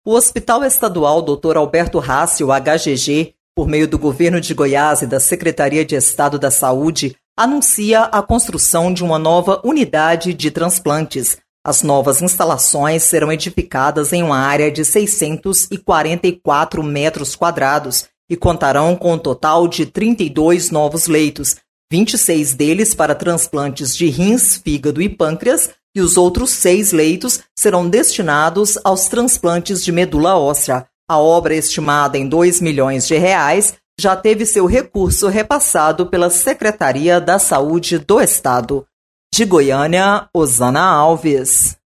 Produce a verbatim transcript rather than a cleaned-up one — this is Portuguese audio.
O Hospital Estadual doutor Alberto Rácio, H G G, por meio do Governo de Goiás e da Secretaria de Estado da Saúde, anuncia a construção de uma nova unidade de transplantes. As novas instalações serão edificadas em uma área de seiscentos e quarenta e quatro metros quadrados e contarão com um total de trinta e dois novos leitos, vinte e seis deles para transplantes de rins, fígado e pâncreas, e os outros seis leitos serão destinados aos transplantes de medula óssea. A obra, estimada em dois milhões de reais, já teve seu recurso repassado pela Secretaria da Saúde do Estado. De Goiânia, Osana Alves.